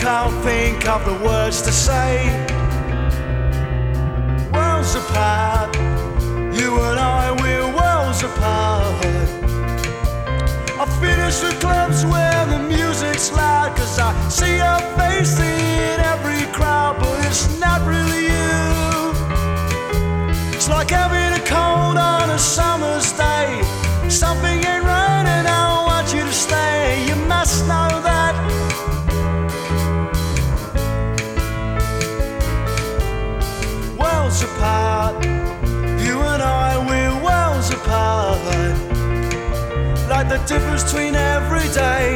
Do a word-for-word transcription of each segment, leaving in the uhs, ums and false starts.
can't think of the words to say. Worlds apart, you and I, we're worlds apart. I finish the clubs where the music's loud, 'cause I see your face in every crowd, but it's not really you. It's like having a cold on a summer's day. Something ain't right and I want you to stay. You must know that. Worlds apart, you and I, we're worlds apart. Like the difference between every day.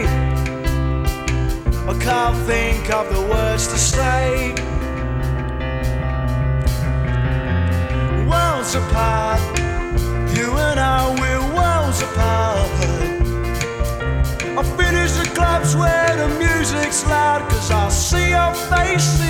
I can't think of the words to say. Worlds apart, you and I, we're worlds apart. I finish the clubs where the music's loud, 'cause I see your face